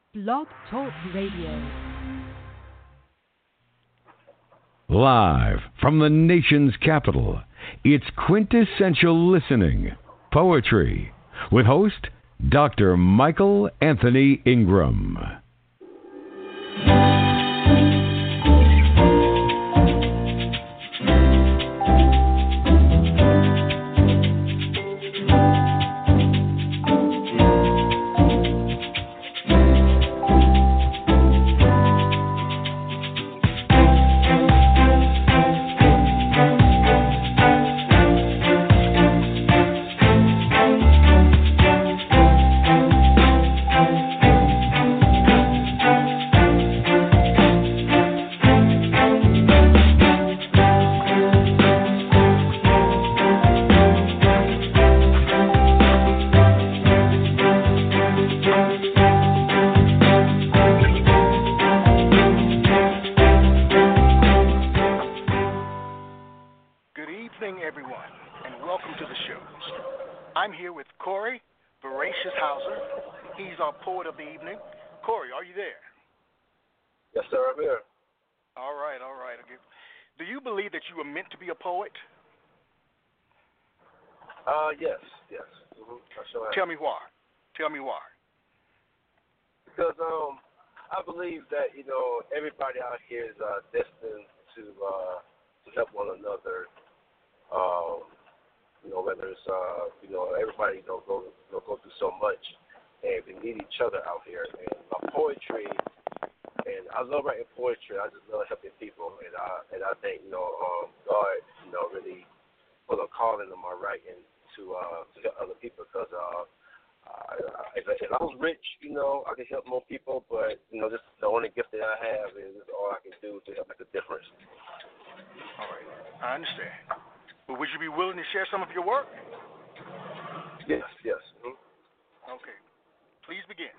Blog Talk Radio. Live from the nation's capital, it's quintessential listening, poetry, with host Dr. Michael Anthony Ingram. Yes. Mm-hmm. I sure am. Tell me why. Because I believe that everybody out here is destined to help one another. Whether it's everybody go through so much, and we need each other out here. And my poetry, and I love writing poetry. I just love helping people, and I think God really put a calling on my writing to help other people, because if I was rich, I could help more people, but this is the only gift that I have, and this is all I can do to help make a difference. All right, I understand. But would you be willing to share some of your work? Yes. Mm-hmm. Okay, please begin.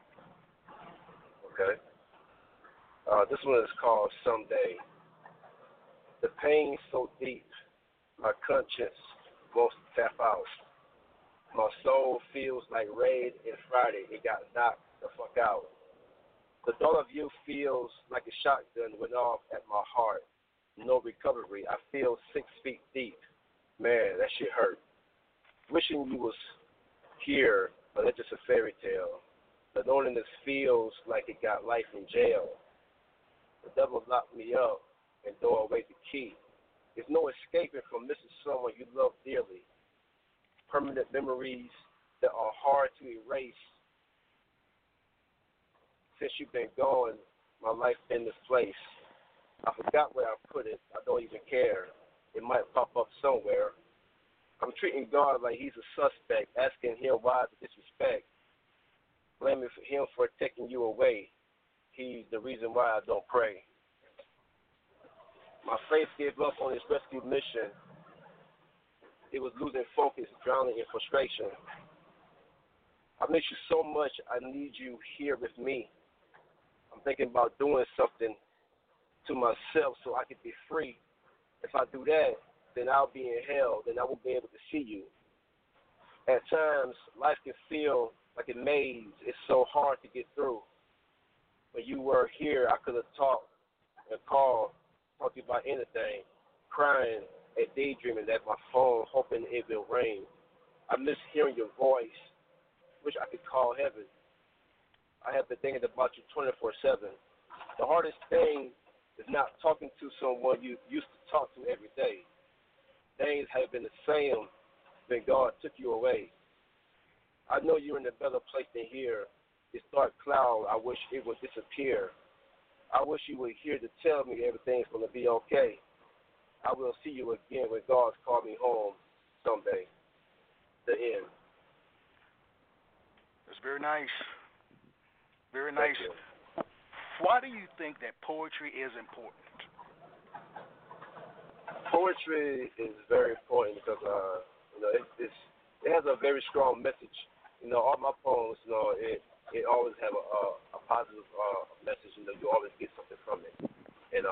Okay. This one is called Someday. The pain so deep, my conscience wants to tap out. My soul feels like Raid and Friday. It got knocked the fuck out. The thought of you feels like a shotgun went off at my heart. No recovery. I feel 6 feet deep. Man, that shit hurt. Wishing you was here, but it's just a fairy tale. The loneliness feels like it got life in jail. The devil locked me up and threw away the key. There's no escaping from missing someone you love dearly. Permanent memories that are hard to erase. Since you've been gone, my life been misplaced. I forgot where I put it. I don't even care. It might pop up somewhere. I'm treating God like he's a suspect, asking him why the disrespect. Blaming him for taking you away. He's the reason why I don't pray. My faith gave up on his rescue mission. It was losing focus, drowning in frustration. I miss you so much, I need you here with me. I'm thinking about doing something to myself so I can be free. If I do that, then I'll be in hell, then I won't be able to see you. At times, life can feel like a maze. It's so hard to get through. When you were here, I could have talked and called, talked to you about anything, crying and daydreaming at my phone, hoping it will rain. I miss hearing your voice. Wish I could call heaven. I have been thinking about you 24/7. The hardest thing is not talking to someone you used to talk to every day. Things have been the same when God took you away. I know you're in a better place than here. This dark cloud, I wish it would disappear. I wish you were here to tell me everything's going to be okay. I will see you again when God's called me home someday. The end. That's very nice. Very nice. Why do you think that poetry is important? Poetry is very important because it has a very strong message. All my poems, it always have a positive message. You always get something from it. And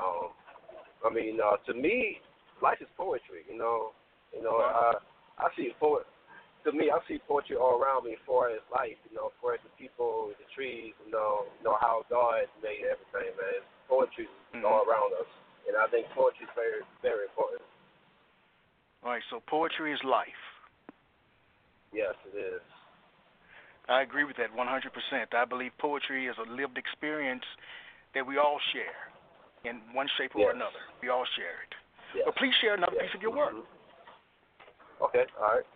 to me, life is poetry. I see it for to me. me, I see poetry all around me as far as life, as far as the people, the trees, how God made everything, man. Poetry is all around us. And I think poetry is very, very important. All right, so poetry is life. Yes, it is. I agree with that 100%. I believe poetry is a lived experience that we all share in one shape or another. We all share it. Yes. But please share another piece of your work. Okay, all right.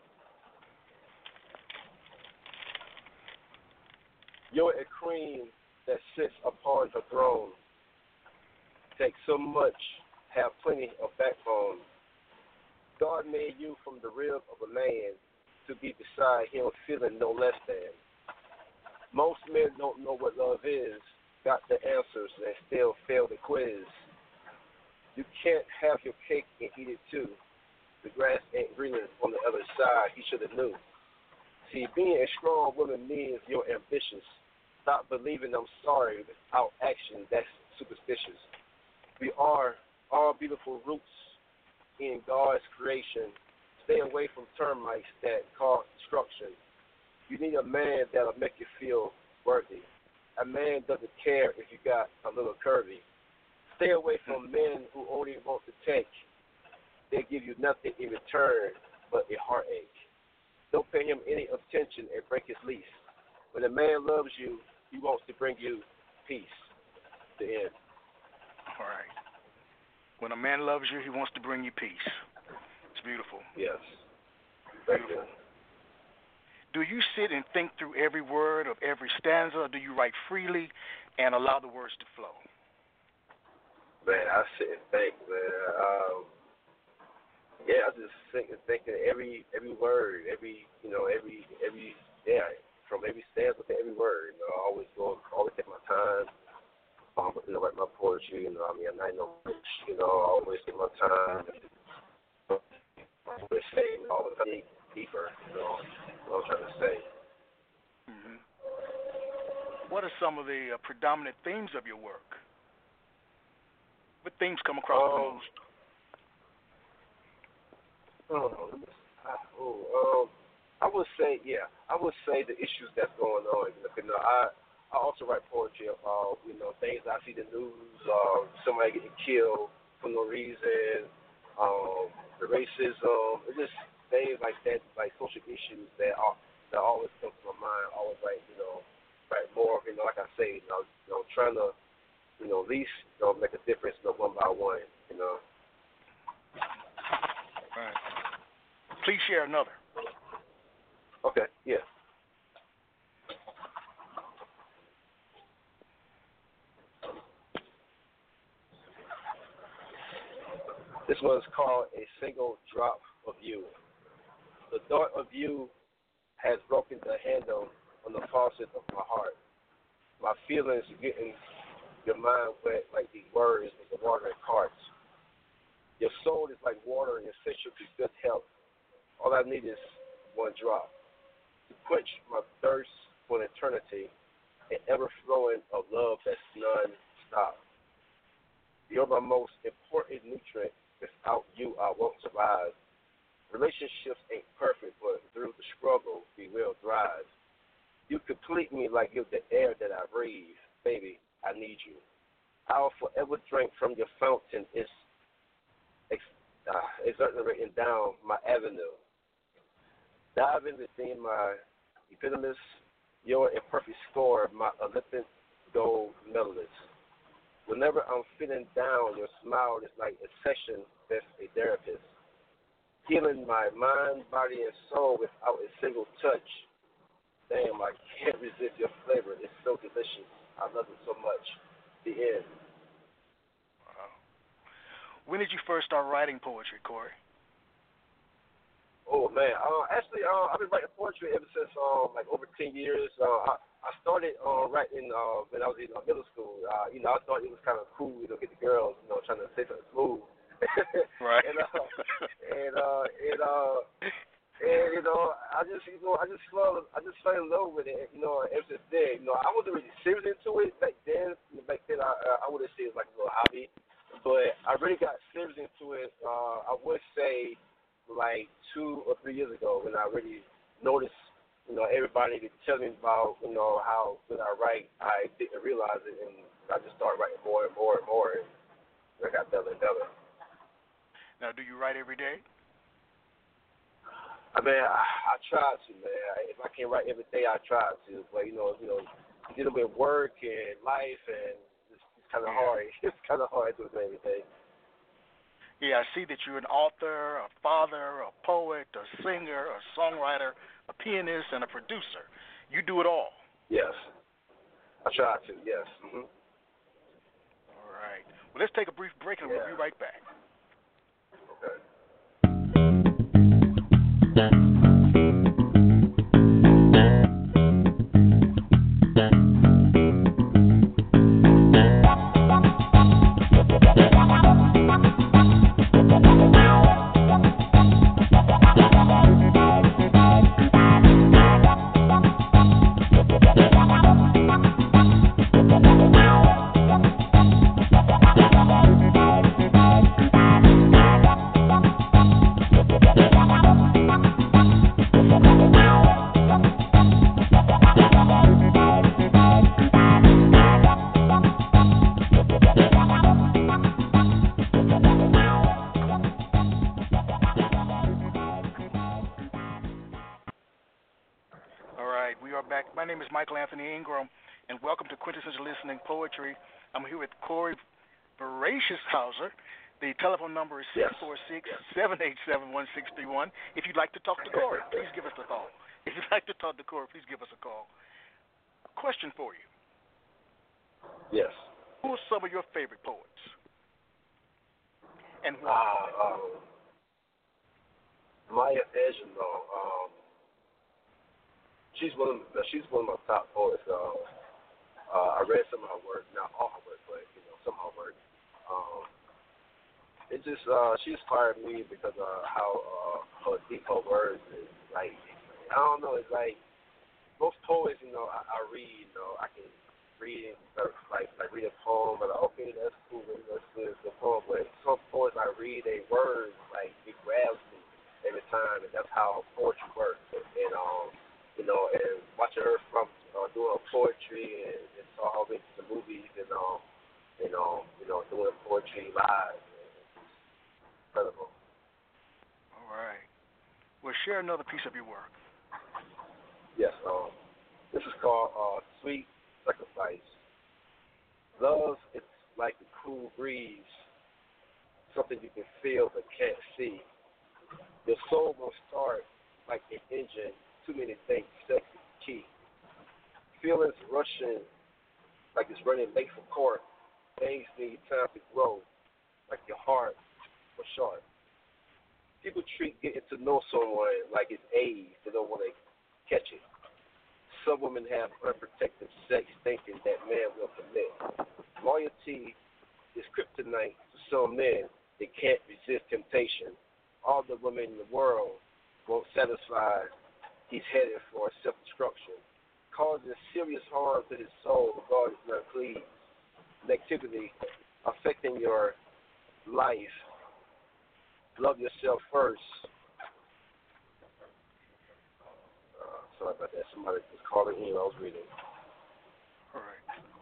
You're a queen that sits upon her throne. Take so much, have plenty of backbone. God made you from the rib of a man to be beside him, feeling no less than. Most men don't know what love is, got the answers and still fail the quiz. You can't have your cake and eat it too. The grass ain't greener on the other side, he should have knew. See, being a strong woman means you're ambitious. Stop believing I'm sorry without action, that's superstitious. We are all beautiful roots in God's creation. Stay away from termites that cause destruction. You need a man that'll make you feel worthy. A man doesn't care if you got a little curvy. Stay away from men who only want to take. They give you nothing in return but a heartache. Don't pay him any attention and break his lease. When a man loves you, he wants to bring you peace. The end. All right. When a man loves you, he wants to bring you peace. It's beautiful. Yes. Beautiful. Do you sit and think through every word of every stanza, or do you write freely and allow the words to flow? Man, I sit and think, man. I just think and think of every word, from every stanza to every word. I always take my time. Write my poetry. I know, I always take my time. Always say, always dig deeper. What I'm trying to say. Mm-hmm. What are some of the predominant themes of your work? What themes come across the most? I would say the issues that's going on. I also write poetry about things I see in the news, somebody getting killed for no reason, the racism, it's just things like that, like social issues that always come to my mind. Always write more. Like I say, trying to at least make a difference, one by one. Right. Please share another. Okay, yeah. This one's called A Single Drop of You. The thought of you has broken the handle on the faucet of my heart. My feelings getting your mind wet like these words in the watering carts. Your soul is like water and essential to good health. All I need is one drop to quench my thirst for an eternity, an ever-flowing of love that's non-stop. You're my most important nutrient. Without you, I won't survive. Relationships ain't perfect, but through the struggle, we will thrive. You complete me like you're the air that I breathe. Baby, I need you. I'll forever drink from your fountain. It's exerting written down my avenue. Diving within my epitomous, you're a perfect score, my Olympic gold medalist. Whenever I'm feeling down, your smile is like a session with a therapist. Healing my mind, body, and soul without a single touch. Damn, I can't resist your flavor. It's so delicious. I love it so much. The end. Wow. When did you first start writing poetry, Corey? Oh, man. Actually, I've been writing poetry ever since, over 10 years. I started writing when I was in middle school. I thought it was kind of cool, get the girls, trying to say something smooth. Right. I just fell in love with it. Ever since then, I wasn't really serious into it back then. I would have said it was like a little hobby, but I really got serious into it. I would say like 2 or 3 years ago when I really notice, everybody tell me about, how good I write. I didn't realize it, and I just started writing more and more and more, and I got better and better. Now, do you write every day? I mean, I try to, man. If I can't write every day, I try to. But dealing with work and life, and it's kind of hard. It's kind of hard to do every day. Yeah, I see that you're an author, a father, a poet, a singer, a songwriter, a pianist, and a producer. You do it all. Yes, I try to. Yes. Mm-hmm. All right. Well, let's take a brief break, and we'll be right back. Okay. My name is Michael Anthony Ingram, and welcome to Quintessential Listening Poetry. I'm here with Corey Voracioshauser. The telephone number is 646-787-1631. If you'd like to talk to Corey, please give us a call. If you'd like to talk to Corey, please give us a call. Question for you. Yes. Who are some of your favorite poets? And why? Maya Angelou. She's one of my top poets. I read some of her work, not all her work, but some of her work. It just she inspired me because of how her deep her words is. Like, I don't know, it's like most poets, I read, I can read like read a poem, and okay, that's cool, that's good, it's a poem. But some poets I read, they words like it grabs me every time, and that's how poetry works. And watching her from doing poetry and saw her into the movies and doing poetry live. Incredible. All right. Well, share another piece of your work. Yes. This is called Sweet Sacrifice. Love is like a cool breeze, something you can feel but can't see. Your soul will start like an engine. Too many things, sex is key. Feelings rushing like it's running late for court. Things need time to grow, like your heart was short. People treat getting to know someone like it's AIDS. They don't want to catch it. Some women have unprotected sex thinking that man will commit. Loyalty is kryptonite to some men. They can't resist temptation. All the women in the world won't satisfy. He's headed for self-destruction, causing serious harm to his soul. God is not pleased. Negativity affecting your life. Love yourself first. Sorry about that. Somebody was calling in. I was reading. All right.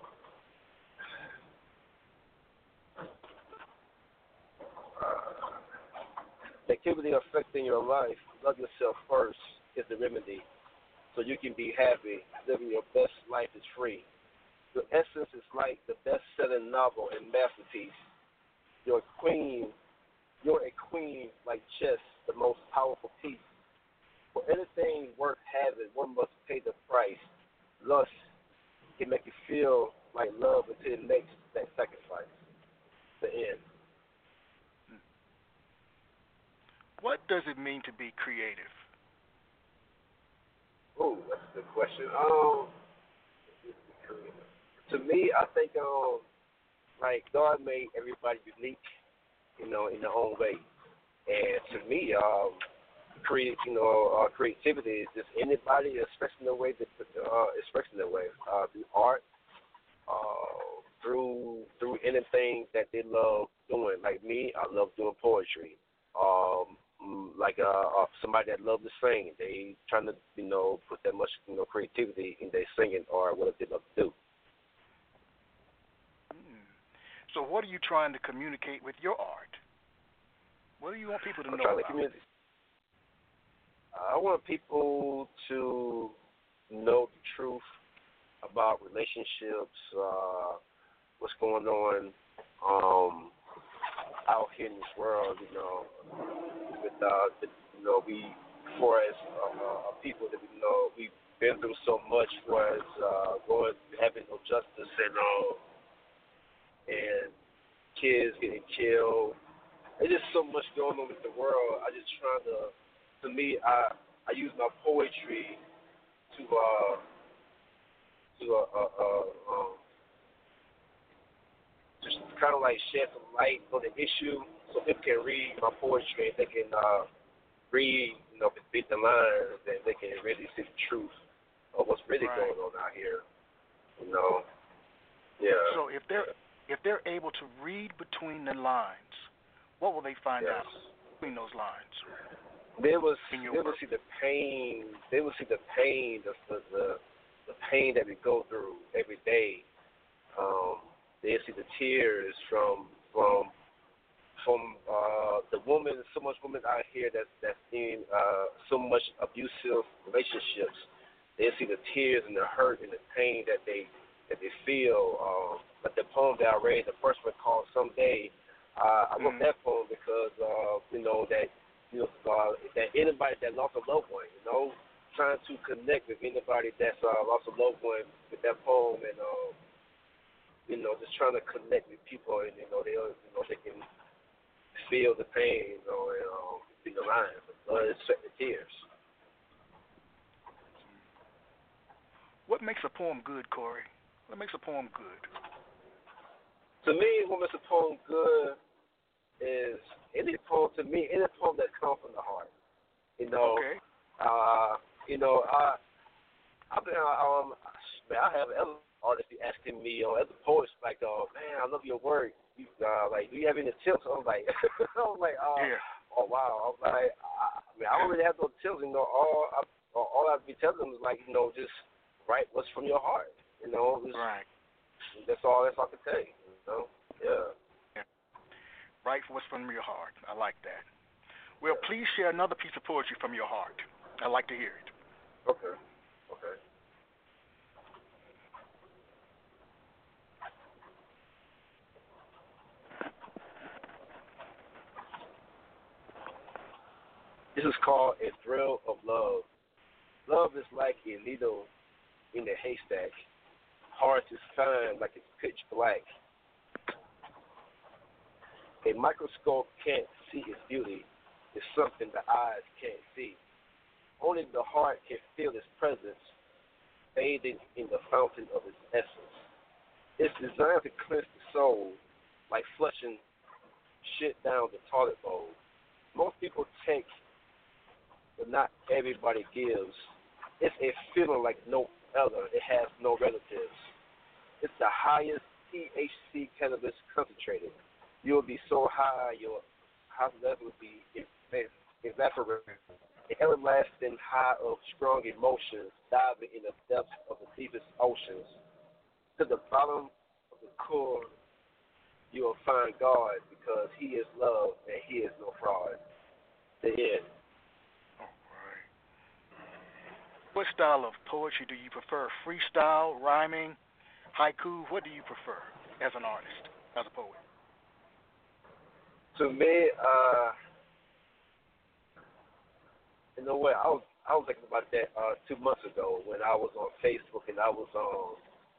Negativity affecting your life. Love yourself first is the remedy, so you can be happy. Living your best life is free. Your essence is like the best-selling novel and masterpiece. You're a queen like chess, the most powerful piece. For anything worth having, one must pay the price. Lust can make you feel like love until it makes that sacrifice. The end. What does it mean to be creative? Oh, that's a good question. To me, I think like God made everybody unique, in their own way. And to me, creativity is just anybody expressing their way, through art, through anything that they love doing. Like me, I love doing poetry. somebody that loves to sing. They trying to, put that much, creativity in their singing or what they love to do. So what are you trying to communicate with your art? What do you want people to know about? I want people to know the truth about relationships, what's going on out here in this world, with we, for as people that we've been through so much, for as having no justice and kids getting killed. There's just so much going on with the world. I just trying to me, I use my poetry to just kind of like shed some light on the issue, so people can read my poetry and they can read, beat the lines, and they can really see the truth of what's really going on out here. Yeah. So if they're able to read between the lines, what will they find out between those lines? They will see the pain. They will see the pain, the pain that we go through every day. They see the tears from the woman. So much women out here that's in so much abusive relationships. They see the tears and the hurt and the pain that they feel. But the poem that I read, the first one called "Someday," I wrote that poem because that anybody that lost a loved one, trying to connect with anybody that's lost a loved one with that poem, and just trying to connect with people, and they can feel the pain, and see the lines, the blood, sweat, and tears. What makes a poem good, Corey? What makes a poem good? To me, what makes a poem good is any poem that comes from the heart. Okay. I have other artists asking me, other poets, like, man, I love your work. Do you have any tips? I'm like, oh wow. I'm like, I don't really have no tips. All I be telling them is just write what's from your heart. Right. That's all I can tell you. Yeah. Write what's from your heart. I like that. Well, please share another piece of poetry from your heart. I'd like to hear it. Okay. This is called A Thrill of Love. Love is like a needle in a haystack, hard to find like it's pitch black. A microscope can't see its beauty. It's something the eyes can't see. Only the heart can feel its presence, bathing in the fountain of its essence. It's designed to cleanse the soul, like flushing shit down the toilet bowl. Most people take, but not everybody gives. It's a feeling like no other. It has no relatives. It's the highest THC cannabis concentrated. You'll be so high, your high level will be evaporated. An everlasting high of strong emotions, diving in the depths of the deepest oceans. To the bottom of the core, you will find God, because He is love and He is no fraud. The end. All right. What style of poetry do you prefer? Freestyle, rhyming, haiku? What do you prefer as an artist, as a poet? To me, I was thinking about that 2 months ago when I was on Facebook, and I was on,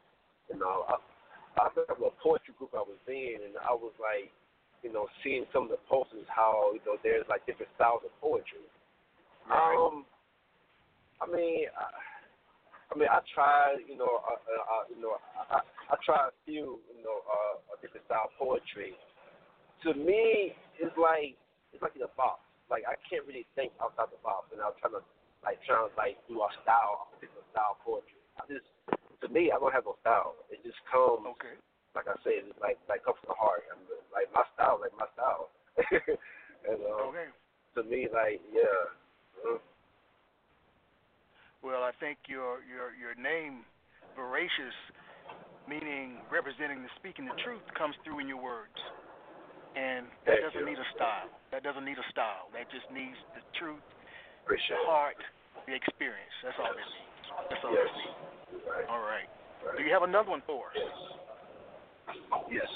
I remember a poetry group I was in, and I was like, seeing some of the posters, how there's like different styles of poetry. Right. I tried, I tried a few, different style of poetry. To me, it's like in a box. Like, I can't really think outside the box, and I'm trying to do a style, a particular style of poetry. To me, I don't have no style. It just comes. Okay. Like I said, it's like comes from the heart. My style. And, okay. to me, like, yeah. Well, I think your name, Veracious, meaning representing the speaking the truth, comes through in your words. And that Thank doesn't you. need a style. That doesn't need a style. That just needs the truth, Appreciate the heart, the experience. That's all that needs. That's all Yes. that needs. Right. All right. Right. Do you have another one for us? Yes.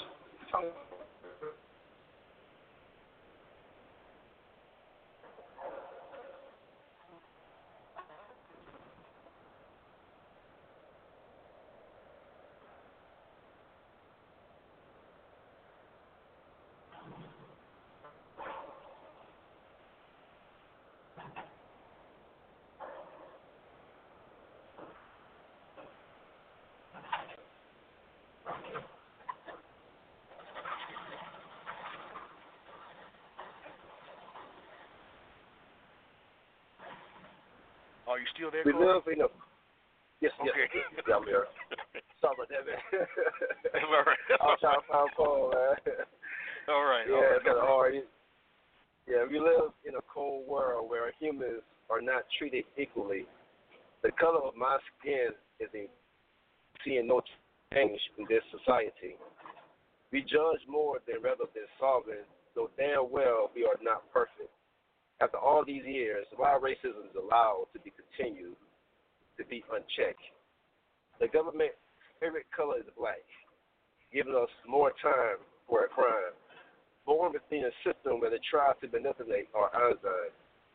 Are you still there, We Corey? live in a. Yes, Okay. yes. Yeah, I'm here. Sorry about that, man. All right. I was trying to find a phone, man. All right. Yeah, all right. it's kind of hard. Yeah, we live in a cold world where humans are not treated equally. The color of my skin is seeing no change in this society. We judge more rather than solving, though damn well we are not perfect. After all these years, why racism is allowed to be continued to be unchecked. The government's favorite color is black, giving us more time for a crime. Born within a system where they try to manipulate our enzymes.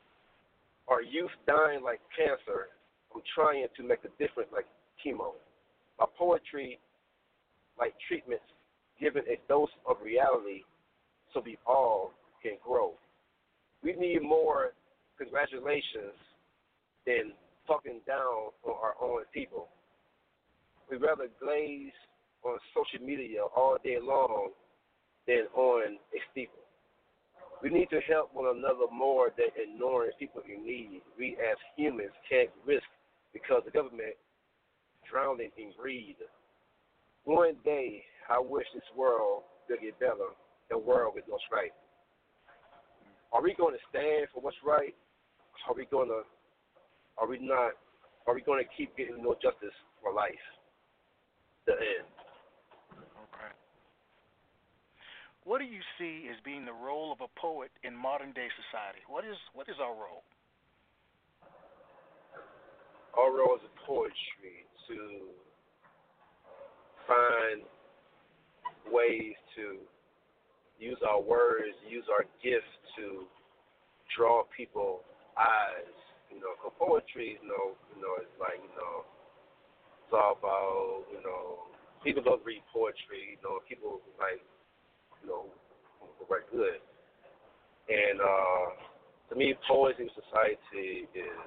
Our youth dying like cancer from trying to make a difference like chemo. Our poetry like treatments given a dose of reality so we all can grow. We need more congratulations than talking down on our own people. We'd rather glaze on social media all day long than on a steeple. We need to help one another more than ignoring people in need. We as humans can't risk because the government drowning in greed. One day, I wish this world will get better, a world with what's right. Are we going to stand for what's right? Are we going to? Are we not? Are we going to keep getting no justice for life? The end. Okay. What do you see as being the role of a poet in modern day society? What is our role? Our role as a poetry to find ways to use our words, use our gifts to draw people eyes. You know, 'cause poetry, it's like, it's all about, people don't read poetry. People like, write good. And to me, poets in society is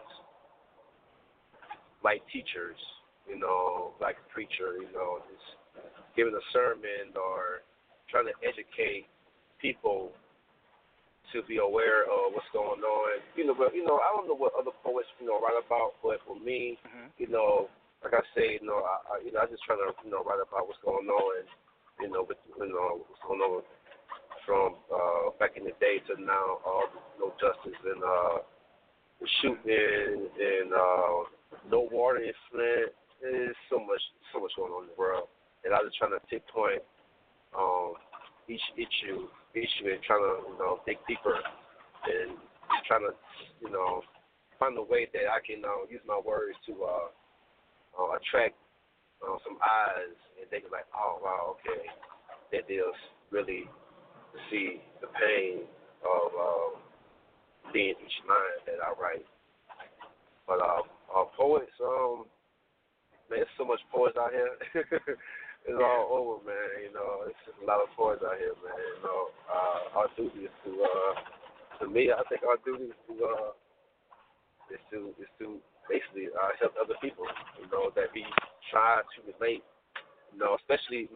like teachers, like a preacher, just giving a sermon or trying to educate people to be aware of what's going on. But I don't know what other poets, write about, but for me, like I say, I just trying to, write about what's going on, what's going on from back in the day to now, no justice and the shooting and no water in Flint. There's so much going on in the world, and I was just trying to pinpoint each issue and trying to dig deeper and trying to find a way that I can use my words to attract some eyes, and they can like, oh wow, okay, that deals really to see the pain of being each line that I write. But poets, man, there's so much poets out here. It's all over, man. It's just a lot of poets out here, man. Our duty is to me, I think our duty is to basically help other people. That we try to relate. Especially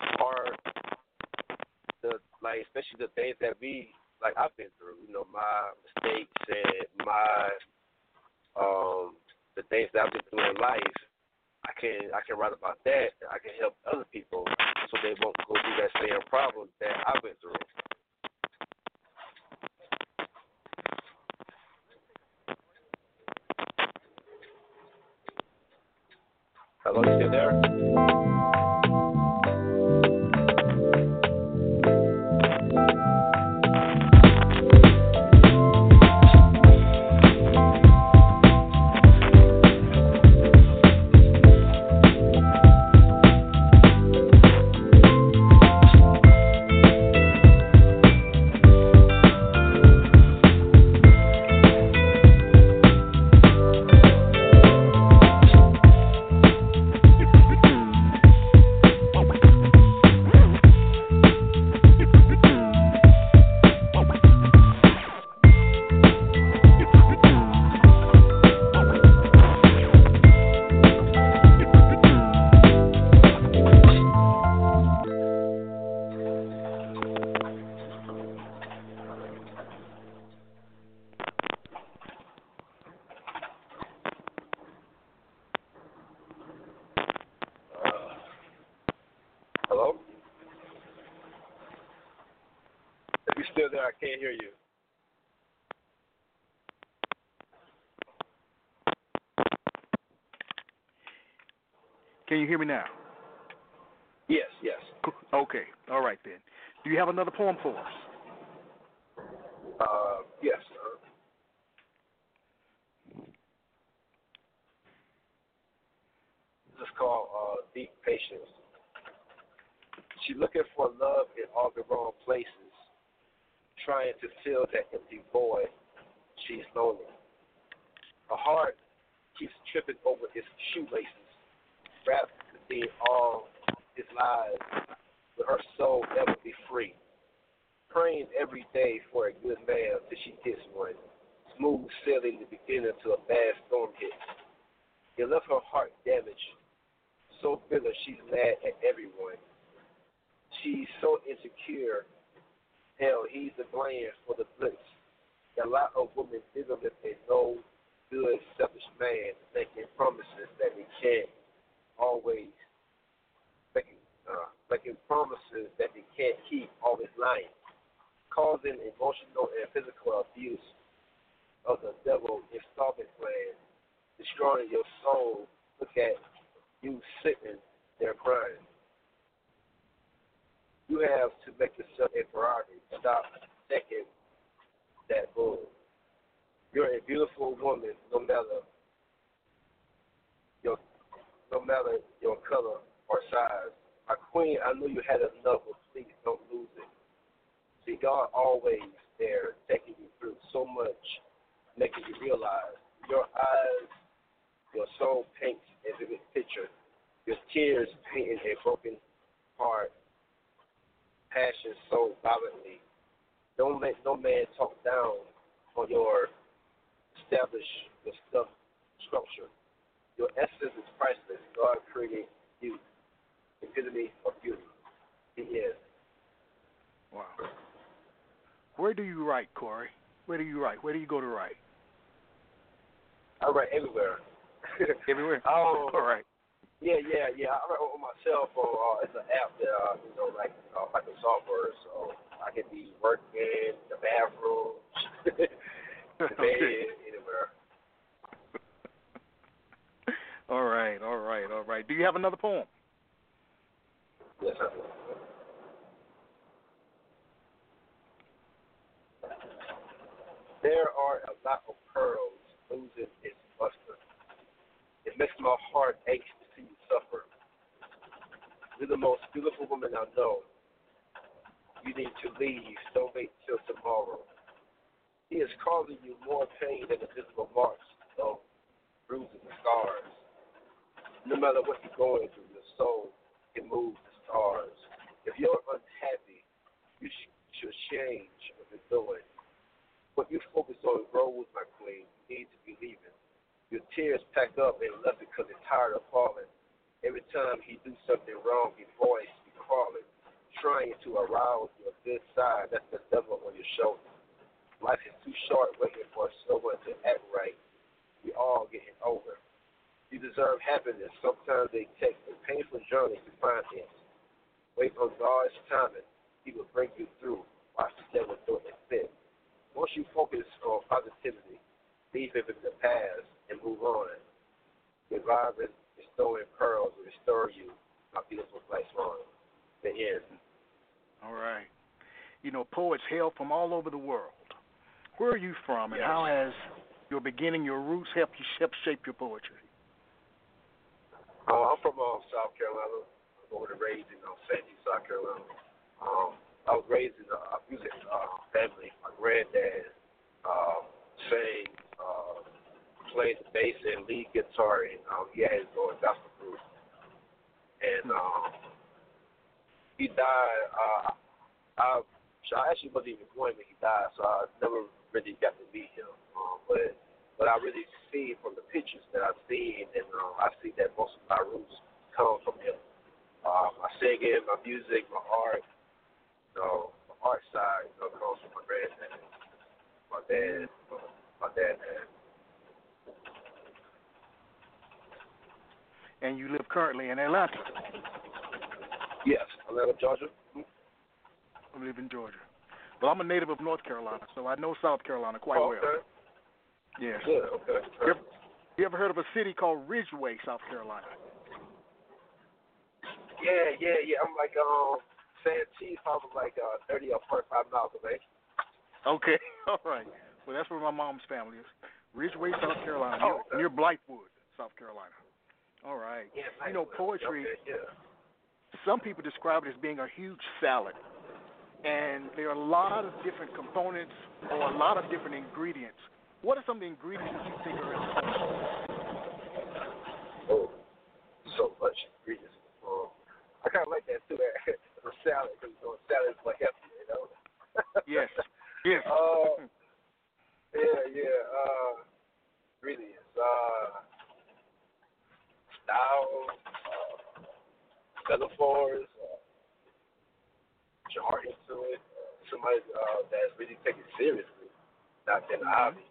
especially the things that I've been through. My mistakes and my the things that I've been through in life. I can write about that. I can help other people so they won't go through that same problem that I went through. still there? Hello? If you're still there, I can't hear you. Can you hear me now? Yes, yes. Okay. All right, then. Do you have another poem for us? Yes. This is called Deep Patience. She's looking for love in all the wrong places, trying to fill that empty void. She's lonely. Her heart keeps tripping over its shoelaces, wrapped within all his lies. Will her soul ever be free? Praying every day for a good man till she gets one. Smooth sailing the beginning till a bad storm hits. It left her heart damaged, so bitter she's mad at everyone. She's so insecure. Hell, he's the blame for the blips. A lot of women dealing with a no good, selfish man making promises that they can't always making promises that they can't keep, always lying, causing emotional and physical abuse of the devil installment plan, destroying your soul. Look at you sitting there crying. You have to make yourself a priority. Stop taking that bull. You're a beautiful woman, no matter your color or size. My queen, I knew you had enough, but please don't lose it. See, God always there, taking you through so much, making you realize your eyes, your soul paints a vivid picture. Your tears painting a broken heart, passion so violently. Don't let no man talk down on your established your stuff structure. Your essence is priceless. God created you, epitome of beauty. He is. Wow. Where do you write, Corey? Where do you write? Where do you go to write? I write everywhere. Everywhere? All right. Yeah. I write on my cell phone. It's an app that, like Microsoft Word, so I can be working, the bathroom, the bed, anywhere. All right. Do you have another poem? Yes, I do. There are a lot of pearls losing its luster. It makes my heart ache to see you suffer. You're the most beautiful woman I know. You need to leave. Don't wait till tomorrow. He is causing you more pain than the visible marks of bruises and scars. No matter what you're going through, your soul can move the stars. If you're unhappy, you should change what you're doing. What you focus on grows, my queen. You need to be leaving. Your tears pack up and left because they're tired of falling. Every time he do something wrong, your voice be crawling, trying to arouse your good side. That's the devil on your shoulder. Life is too short waiting for someone to act right. We all getting older. You deserve happiness. Sometimes they take a painful journey to find it. Wait on God's timing. He will bring you through. Watch the devil do it fit. Once you focus on positivity, leave it in the past and move on. Your environment is bestowing pearls to restore you, my beautiful black swan. The end. All right. You know, poets hail from all over the world. Where are you from, and Yes. how has your beginning, your roots, helped shape your poetry? I'm from South Carolina. I'm born and raised in Sandy, South Carolina. I was raised in a music family. My granddad sang, played the bass and lead guitar, and he had his own gospel group. And he died. I actually wasn't even born when he died, so I never really got to meet him. But I really see from the pictures that I've seen, and I see that most of my roots come from him. My singing, my music, my art, the art side, comes from my granddad, my dad. And you live currently in Atlanta. Yes, Atlanta, Georgia. I live in Georgia. Well, I'm a native of North Carolina, so I know South Carolina quite well. Okay. Yes. Good, okay. You ever heard of a city called Ridgeway, South Carolina? Yeah. I'm like Santee, probably like 30 or 45 miles away. Okay, all right. Well, that's where my mom's family is. Ridgeway, South Carolina, Okay. near Blythewood, South Carolina. All right. Yeah, You know, poetry, okay, yeah. some people describe it as being a huge salad. And there are a lot of different components or a lot of different ingredients. What are some of the ingredients that you think are in poetry? Oh, so much ingredients. I kind of like that too. The salad, because salad is more healthy, Yes. Yeah. Ingredients. Style, metaphors, jar into it. Somebody that's really taking it seriously, not being a hobby.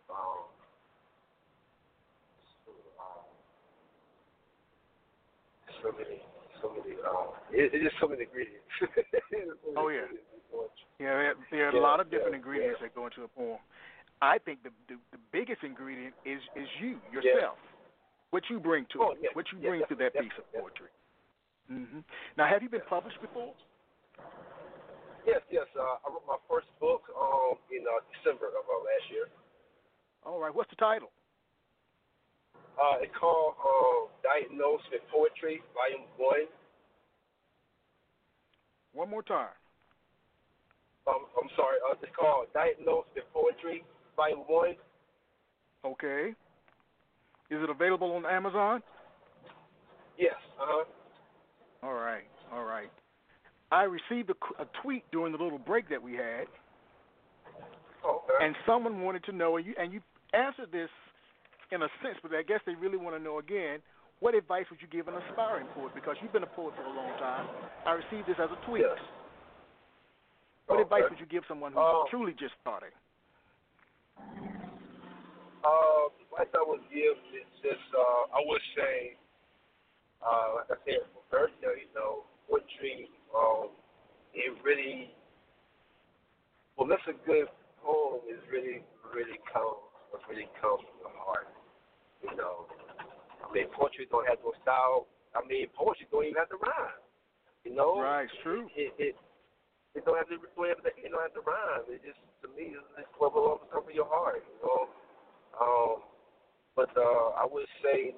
So many. It's just so many ingredients. Oh, yeah. Yeah, there are a lot of different ingredients that go into a poem. I think the biggest ingredient is you, yourself. What you bring to it, what you bring to that piece of poetry. Mm-hmm. Now, have you been published before? Yes. I wrote my first book in December of last year. All right. What's the title? It's called Diagnosed with Poetry, Volume 1. One more time. I'm sorry. It's called Diagnosed with Poetry, Volume 1. Okay. Is it available on Amazon? Yes. All right. I received a tweet during the little break that we had, Okay. and someone wanted to know, and you answered this in a sense, but I guess they really want to know again, what advice would you give an aspiring poet? Because you've been a poet for a long time. I received this as a tweet. Yes. What advice would you give someone who's truly just starting? Advice I would give is just, I would say, like I said earlier, poetry, it really, well, that's a good poem is really comes from the heart. Poetry don't have no style. Poetry don't even have to rhyme. Right, it's true. It don't have to. It don't have to rhyme. It just, to me, it's what will come from your heart. But I would say,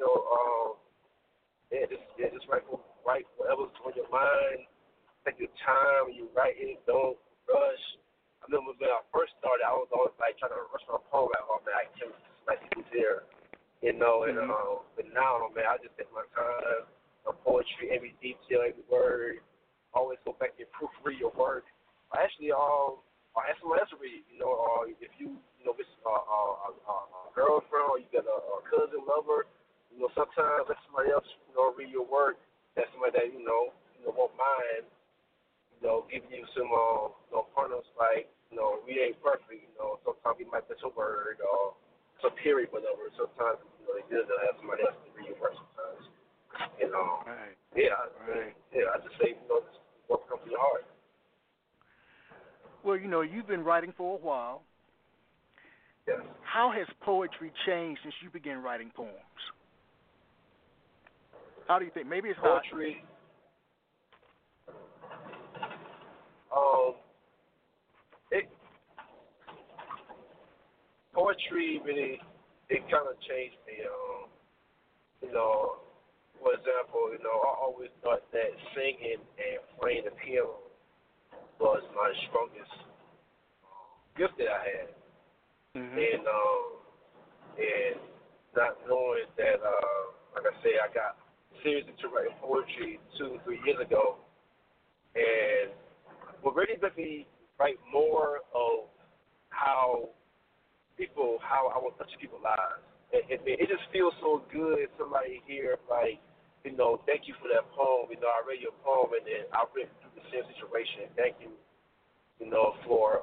just write whatever's on your mind. Take your time when you write it. Don't rush. I remember when I first started, I was always like trying to rush my poem out. Oh man, I can't like it there, and but now, man, I just take my time. My poetry, every detail, every word. Always go back and proofread your work. I ask someone else to read. If you it's a girlfriend or you got a cousin, lover, sometimes let somebody else read your work. That's somebody that won't mind. Giving you some partners like we ain't perfect. Sometimes we might miss a word or some period, whatever. Sometimes it's good to have somebody else to read your work. Sometimes, Right. I just say just what comes to your heart. Well, you've been writing for a while. Yes. How has poetry changed since you began writing poems? How do you think? Maybe it's poetry. Poetry really, it kind of changed me. For example, I always thought that singing and playing the piano was my strongest gift that I had. And not knowing that, like I say, I got serious into writing poetry 2-3 years ago, and what really made me write more of how I want to touch people's lives. It just feels so good. Somebody here, like, thank you for that poem. I read your poem, and then I went through the same situation. Thank you, for,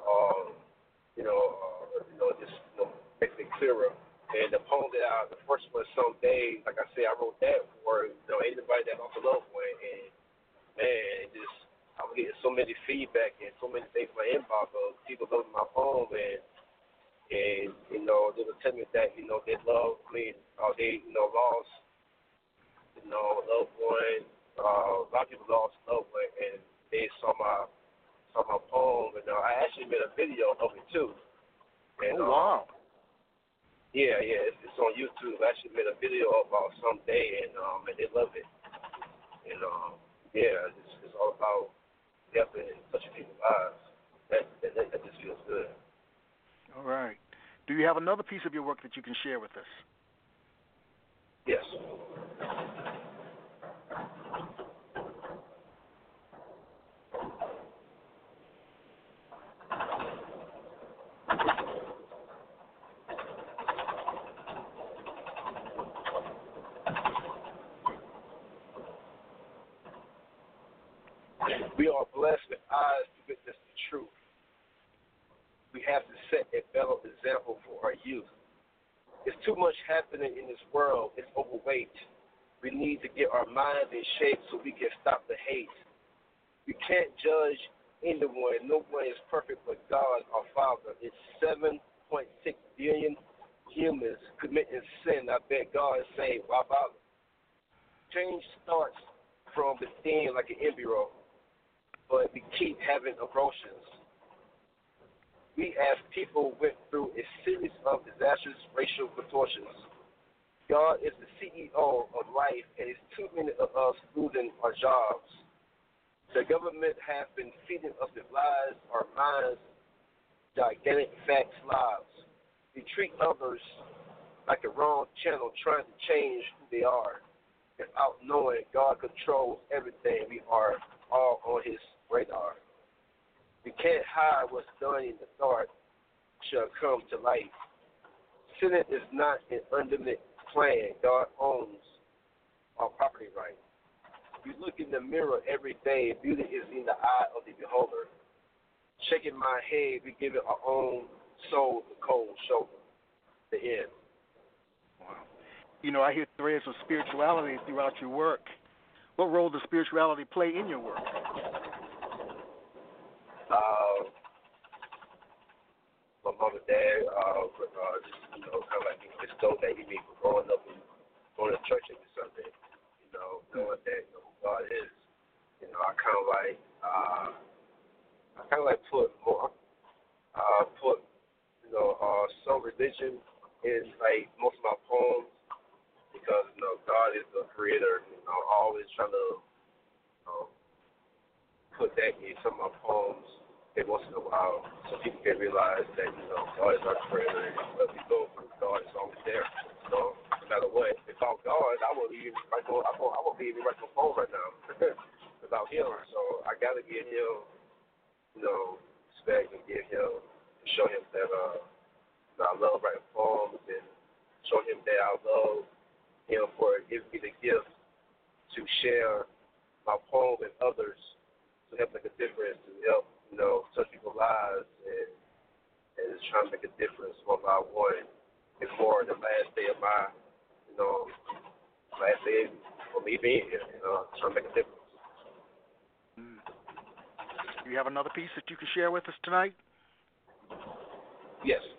just making it clearer. And the poem the first one, Someday, like I said, I wrote that for, anybody that lost a loved one. And, man, I'm getting so many feedback and so many things in my inbox of people loving my poem. And they were telling me that, they love me, or they, lost, a loved one. A lot of people lost a loved one, and they saw my poem. And I actually made a video of it, too. And, wow. Yeah, it's on YouTube. I actually made a video about Someday, and they love it. And, it's all about helping and touching people's lives. That just feels good. All right. Do you have another piece of your work that you can share with us? Yes. We are blessed with eyes to witness the truth. We have to set a better example for our youth. There's too much happening in this world. It's overweight. We need to get our minds in shape so we can stop the hate. We can't judge anyone. No one is perfect but God, our Father. It's 7.6 billion humans committing sin. I bet God is saying, why bother? Change starts from within like an embryo, but we keep having abortions. We as people went through a series of disastrous racial contortions. God is the CEO of life, and it's too many of us losing our jobs. The government has been feeding us with lies, our minds, gigantic facts lies. We treat others like a wrong channel trying to change who they are. Without knowing God controls everything, we are all on his radar. We can't hide what's done in the dark shall come to light. Sinning is not an unlimited plan. God owns our property right. We look in the mirror every day. Beauty is in the eye of the beholder. Shaking my head, we give it our own soul the cold shoulder. The end. Wow. I hear threads of spirituality throughout your work. What role does spirituality play in your work? My mom and dad, just, kind of like instilled that in me for growing up and going to church every Sunday, knowing that, who God is. I kind of like put some religion in, like, most of my poems because, God is the creator. I always trying to, put that in some of my poems. And once in a while, so people can realize that, God is our creator, and what we go through, God is always there. No matter what. Without God, I won't be even writing a poem right now without him. So I gotta give him, respect and show him that I love writing poems and show him that I love him for giving me the gift to share my poem with others to help make a difference, to help touch people's lives, and just trying to make a difference one by one before the last day of my, last day for me being here, trying to make a difference. Do you have another piece that you can share with us tonight? Yes.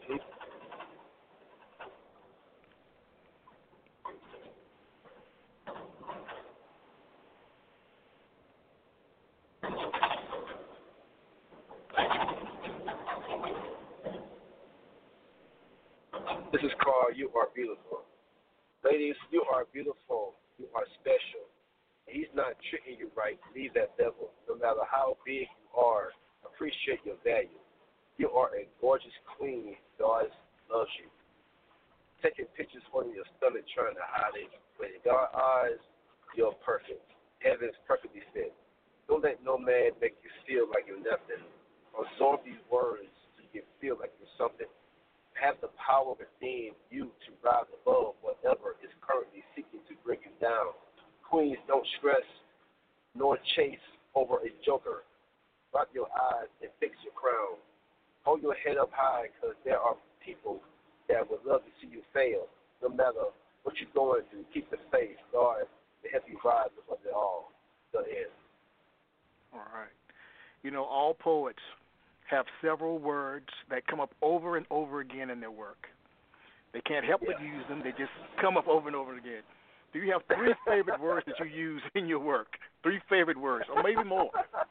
This is called You Are Beautiful. Ladies, you are beautiful. You are special. He's not tricking you right. Leave that devil. No matter how big you are, appreciate your value. You are a gorgeous queen. God loves you. Taking pictures for your stomach, trying to hide it. But in God's eyes, you're perfect. Heaven's perfectly fit. Don't let no man make you feel like you're nothing. Absorb these words so you can feel like you're something. Have the power within you to rise above whatever is currently seeking to bring you down. Queens, don't stress nor chase over a joker. Drop your eyes and fix your crown. Hold your head up high because there are people that would love to see you fail. No matter what you're going through, keep the faith. God to help you rise above it all. The end. All right. You know, all poets have several words that come up over and over again in their work. They can't help but use them. They just come up over and over again. Do you have 3 favorite words that you use in your work? 3 favorite words, or maybe more?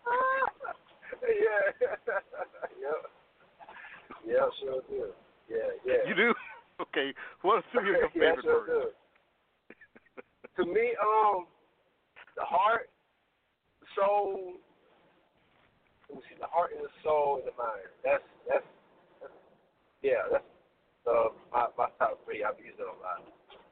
Yeah, sure do. Yeah. You do? Okay. What are 3 of your favorite words? To me, the heart, the soul. Let me see, the heart and the soul and the mind. That's my top 3. I've used it a lot.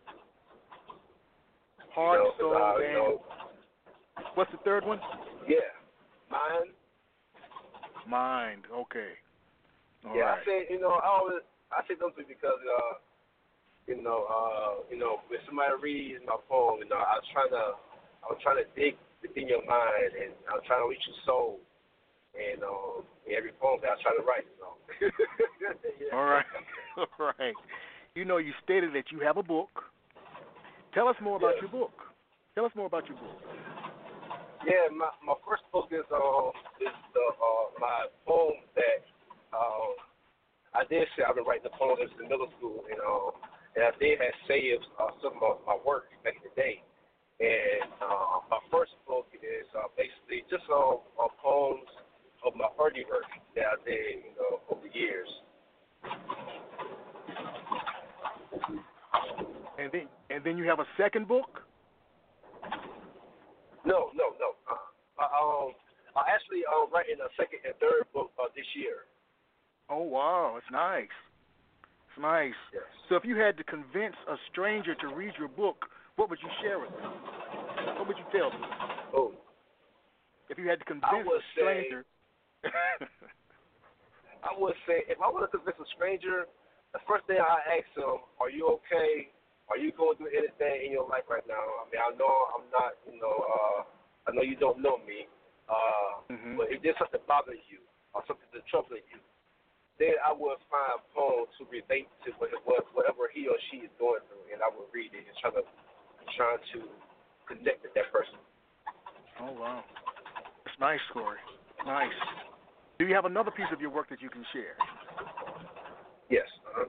Heart, soul, and what's the third one? Yeah, mind. Mind. Okay. All right. I say, I say those 2 because, when somebody reads my poem, I was trying to dig within your mind, and I was trying to reach your soul. And every poem that I try to write, Yeah. All right. You know, you stated that you have a book. Tell us more about your book. Yeah, my first book is my poem that I did say I've been writing the poems since middle school, and I did have saved some of my work back in the day. And my first book is basically just poems of my early work that I did, over the years. And then you have a second book? No. I actually writing a second and third book this year. Oh wow, it's nice. Yes. So if you had to convince a stranger to read your book, what would you share with them? What would you tell them? Oh. If you had to convince a stranger. I would say, if I want to convince a stranger, the first thing I ask them, are you okay? Are you going through anything in your life right now? I mean, I know I'm not, I know you don't know me, but if there's something bothering you or something that's troubling you, then I would find a poem to relate to whatever he or she is going through, and I would read it and try to connect with that person. Oh, wow. It's nice, Corey. Nice. Do you have another piece of your work that you can share? Yes.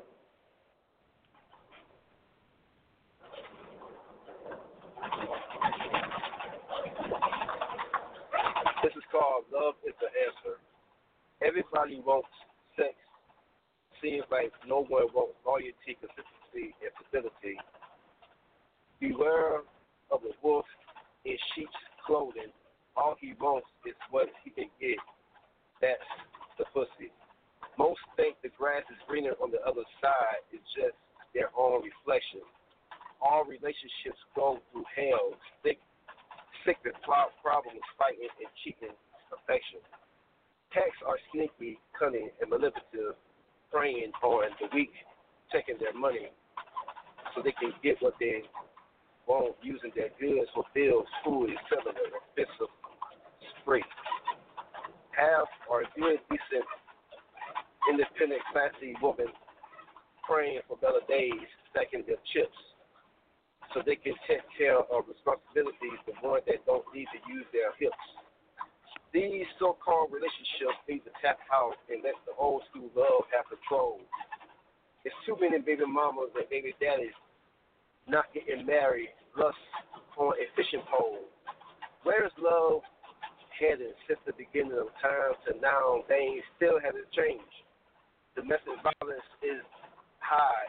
This is called Love is the Answer. Everybody wants sex. Seems like no one wants loyalty, consistency, and stability. Beware of the wolf in sheep's clothing. All he wants is what he can get. That's the pussy. Most think the grass is greener on the other side. It's just their own reflection. All relationships go through hell. Sickness, problems, fighting, and cheating affection. Cats are sneaky, cunning, and manipulative, preying on the weak, taking their money so they can get what they want, using their goods for bills, food, etc. Expensive spree. Half are good, decent, independent, classy women praying for better days, stacking their chips so they can take care of responsibilities, the ones that don't need to use their hips. These so-called relationships need to tap out and let the old school love have control. There's too many baby mamas and baby daddies not getting married, lust on a fishing pole. Where's love headed since the beginning of time to now? Things still haven't changed. Domestic violence is high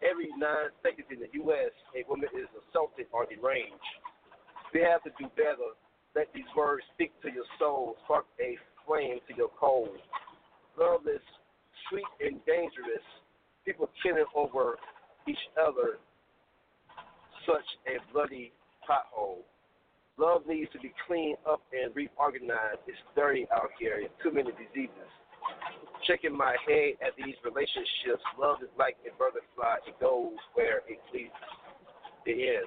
every 9 seconds in the U.S., a woman is assaulted or deranged. We have to do better. Let these words speak to your soul, spark a flame to your coal. Love is sweet and dangerous. People killing over each other, such a bloody pothole. Love needs to be cleaned up and reorganized. It's dirty out here. Too many diseases. Shaking my head at these relationships. Love is like a butterfly. It goes where it pleases. The end.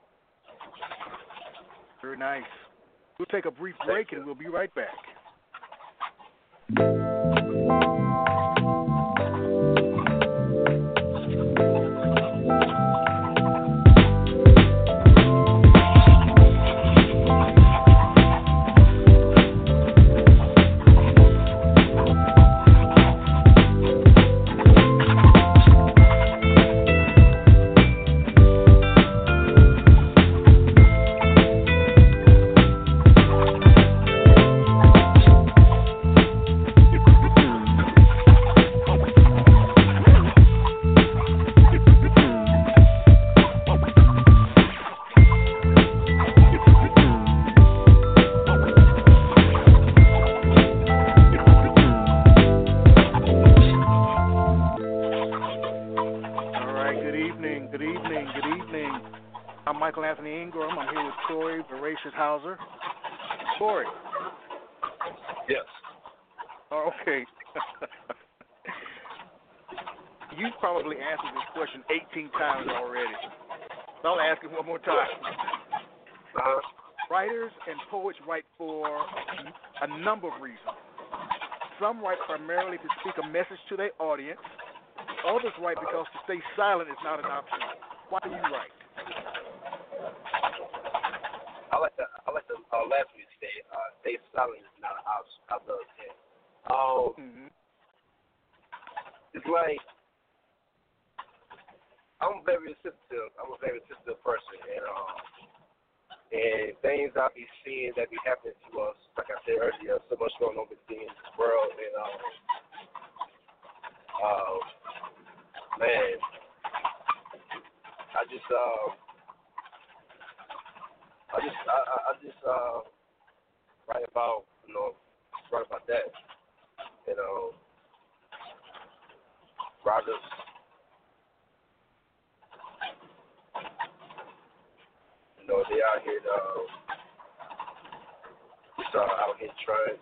Very nice. We'll take a brief break and we'll be right back. Corey. Yes. Oh, okay. You've probably answered this question 18 times already. So I'll ask it one more time. Writers and poets write for a number of reasons. Some write primarily to speak a message to their audience. Others write because to stay silent is not an option. Why do you write? I like the last week stay silent is not an option. I love that. It's like I'm a very sensitive person, and things I be seeing that be happening to us, like I said earlier, so much going on within this world, and man, I just write about that, Rogers. They out here, out here trying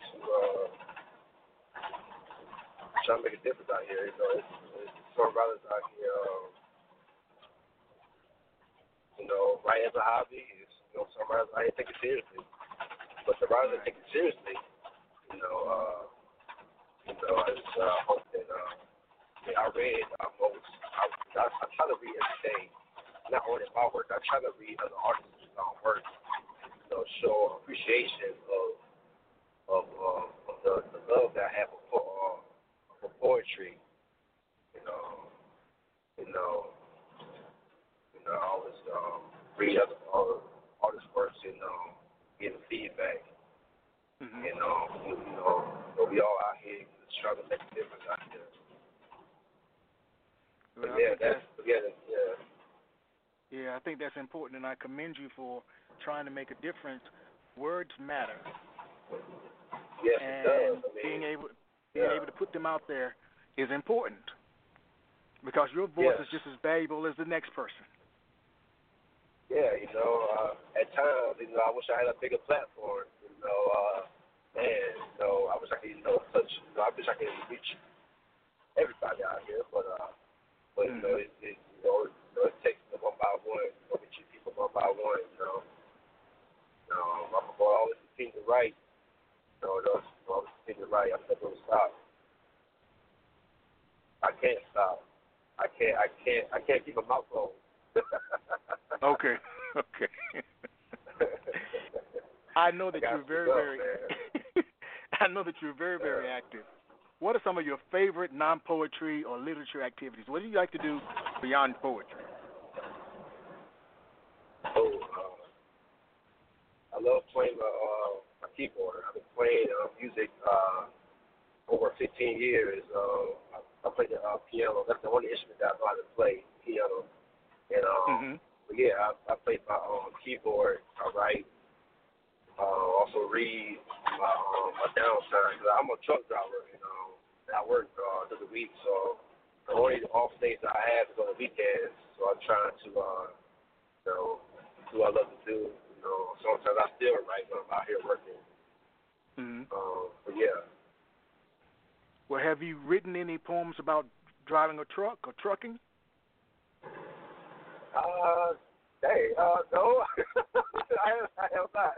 to make a difference out here. It's some brothers out here, writing as a hobby. Some brothers out here take it seriously. But the brothers that take it seriously, I just hope that I read most. I try to read every day. Not only my work, I try to read other artists' work. Show appreciation of the love that I have for poetry. I always read other artists' works and getting feedback. We all out here just trying to make a difference out here. Yeah, I think that's important, and I commend you for trying to make a difference. Words matter. Yes, and it does. being able to put them out there is important because your voice is just as valuable as the next person. Yeah, at times, I wish I had a bigger platform. I wish I could, touch. I wish I could reach everybody out here, but it takes them one by one. Reach people one by one. I'm going to always continue to write. Always continue to write. I'm never going to stop. I can't stop. I can't keep my mouth closed. Okay. I know that you're very I know that you're very active. What are some of your favorite non-poetry or literature activities? What do you like to do beyond poetry? I love playing my keyboard. I've been playing music over 15 years. I play the piano. That's the only instrument that I know how to play. piano. And but yeah, I play my keyboard. I write. Also read my downtime. Cause I'm a truck driver, and I work through the week. So the only off days I have is on the weekends. So I'm trying to do what I love to do. Sometimes I still write when I'm out here working. But yeah. Well, have you written any poems about driving a truck or trucking? No. I have not.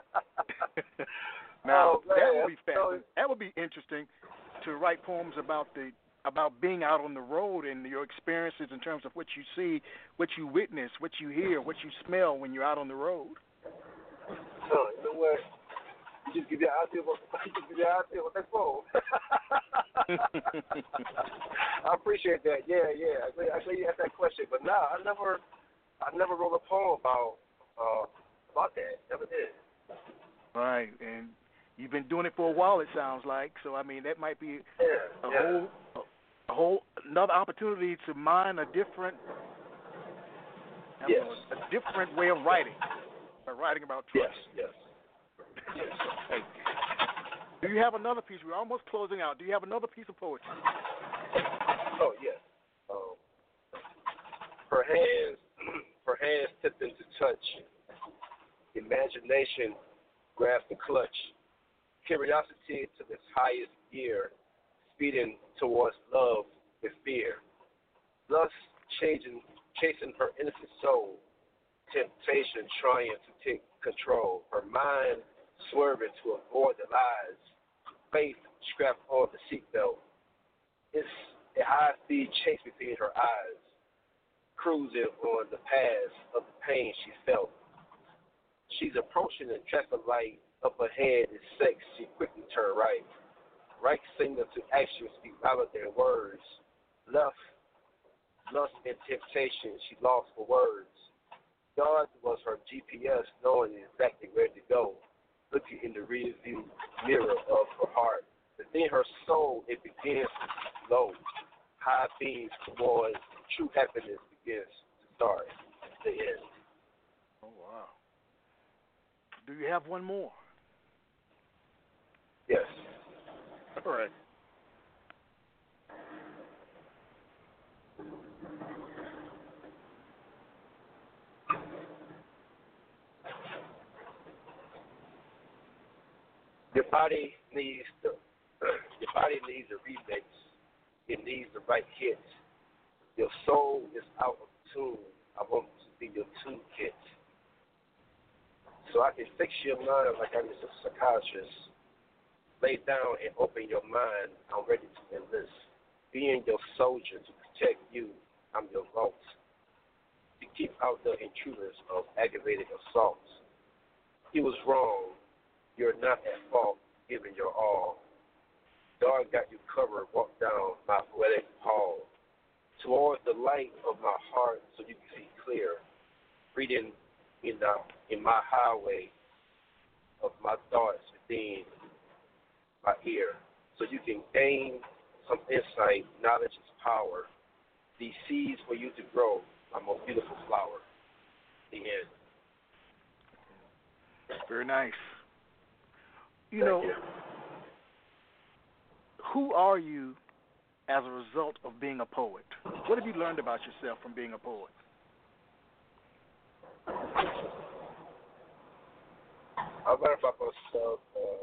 Now, that would be fascinating. That would be interesting to write poems about being out on the road and your experiences in terms of what you see, what you witness, what you hear, what you smell when you're out on the road. You know what? You just give you an idea what that's for. I appreciate that. Yeah. I glad you asked that question. But no, I never wrote a poem about that. Never did. Right, and you've been doing it for a while, it sounds like. So I mean, that might be a whole another opportunity to mine a different, a different way of writing. By writing about trucks. Yes. Hey, do you have another piece? We're almost closing out. Do you have another piece of poetry? Oh yes. Her hands tipped into touch. Imagination grasps the clutch. Curiosity to its highest gear, speeding towards love with fear. Thus chasing her innocent soul. Temptation trying to take control. Her mind swerving to avoid the lies. Faith strapped on the seatbelt. It's a high-speed chase between her eyes. Cruising on the path of the pain she felt. She's approaching the traffic light. Up ahead is sex. She quickly turned right. Right signal to action speak louder than words. Lust and temptation. She lost for words. God was her GPS, knowing exactly where to go. Looking in the rearview mirror of her heart. Within her soul, it begins to glow. High beams towards true happiness begins to start at the end. Oh, wow. Do you have one more? Yes. All right. Your body needs a remix. It needs the right hit. Your soul is out of tune. I want to be your toolkit. So I can fix your mind like I'm a psychiatrist. Lay down and open your mind. I'm ready to enlist. Being your soldier to protect you. I'm your vault. To keep out the intruders of aggravated assaults. He was wrong. You're not at fault, giving your all. God got you covered. Walk down my poetic hall. Towards the light of my heart so you can see clear. Reading in my highway of my thoughts within my ear. So you can gain some insight. Knowledge is power. These seeds for you to grow. My most beautiful flower. The end. Very nice. You Thank know, you. Who are you as a result of being a poet? What have you learned about yourself from being a poet? I learned about myself.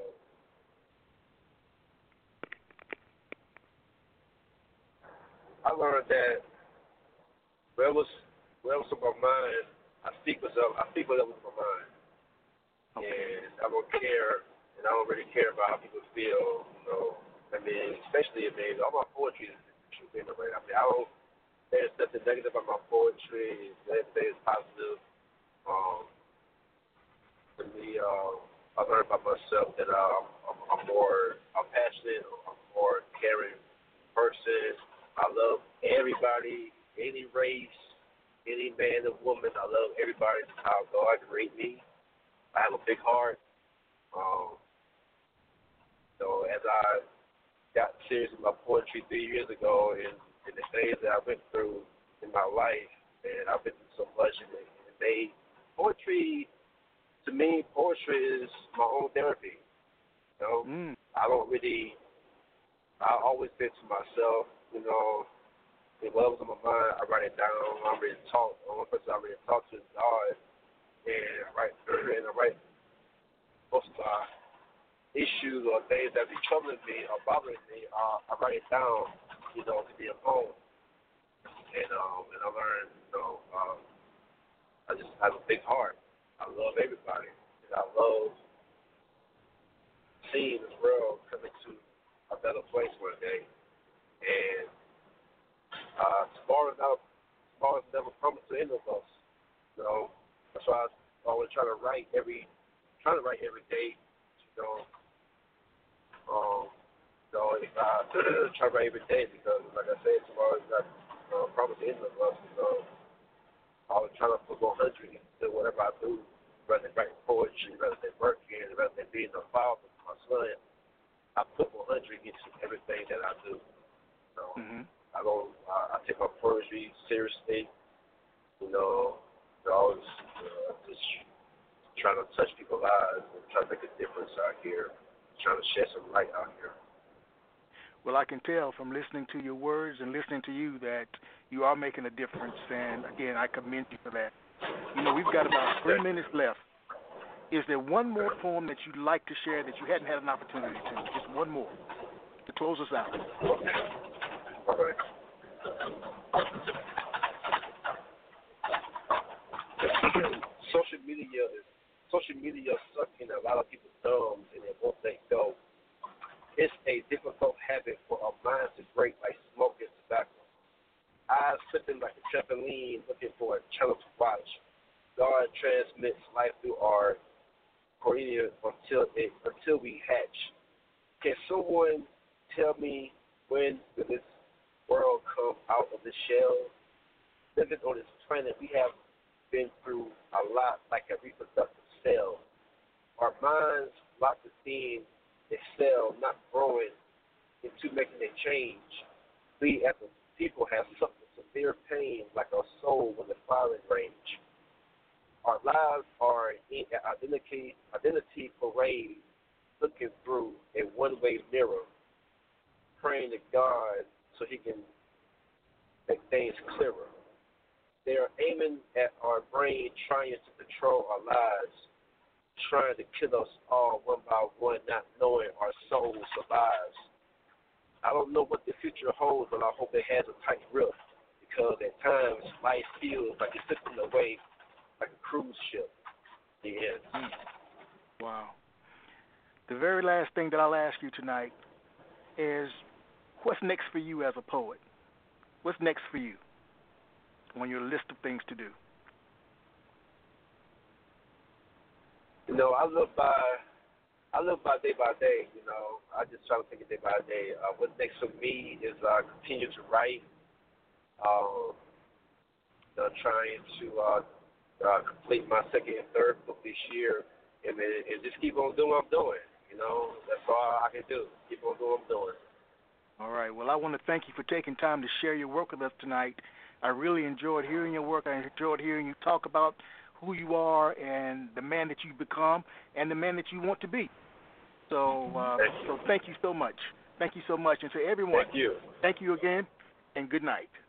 I learned that whatever's on my mind, I speak whatever's on my mind. Okay. And I don't care, and I don't really care about how people feel, I mean, especially all my poetry is true anyway. I mean, there's nothing negative about my poetry. Everything is positive. To me, I learned about myself that I'm passionate, I'm more caring person. I love everybody, any race, any man or woman. I love everybody. That's how God created me. I have a big heart. So as I got serious with my poetry 3 years ago, and the things that I went through, in my life, and I've been through so much, and it made poetry. To me, poetry is my own therapy. You know, I always been to myself. You know, whatever's on my mind, I write it down. I'm ready to talk. The only person I really talk to is God, and I write most of my issues or things that be troubling me or bothering me. I write it down, you know, to be alone. And I learned, you know, I just have a big heart. I love everybody. And I love seeing this world coming to a better place one day. And tomorrow's never promised to any of us. You know, that's why I always try to write every day. You know, if I try to write every day because, like I said, tomorrow's not promised to any of us. So I was trying to put 100 into whatever I do, rather than writing poetry, rather than working, rather than being a father to my son. I put 100 into everything that I do. So I take my poetry seriously. You know, always just trying to touch people's lives and trying to make a difference out here, trying to shed some light out here. Well, I can tell from listening to your words and listening to you that you are making a difference, and again, I commend you for that. You know, we've got about 3 minutes left. Is there one more poem that you'd like to share that you hadn't had an opportunity to? Just one more to close us out. All right. Social media is sucking a lot of people's thumbs and it won't let go. It's a difficult habit for our minds to break like smoking tobacco. Eyes flipping like a trampoline looking for a channel to watch. God transmits life through our cornea until we hatch. Can someone tell me when will this world come out of the shell? Living on this planet, we have been through a lot like a reproductive cell. Our minds locked within a cell, not growing into making a change. We as a people have suffered severe pain like our soul when the firing range. Our lives are in an identity parade, looking through a one-way mirror, praying to God so He can make things clearer. They are aiming at our brain, trying to control our lives, trying to kill us all one by one, not knowing our soul survives. I don't know what the future holds, but I hope it has a tight grip, because at times life feels like it's slipping away like a cruise ship. Yeah. Wow. The very last thing that I'll ask you tonight is, what's next for you as a poet? What's next for you on your list of things to do? You know, I live by day by day. You know, I just try to take it day by day. What's next for me is continue to write. Trying to complete my second and third book this year, and just keep on doing what I'm doing. You know, that's all I can do. Keep on doing what I'm doing. All right. Well, I want to thank you for taking time to share your work with us tonight. I really enjoyed hearing your work. I enjoyed hearing you talk about who you are and the man that you've become and the man that you want to be. So thank you so much. Thank you so much. And to everyone, thank you. Thank you again, and good night.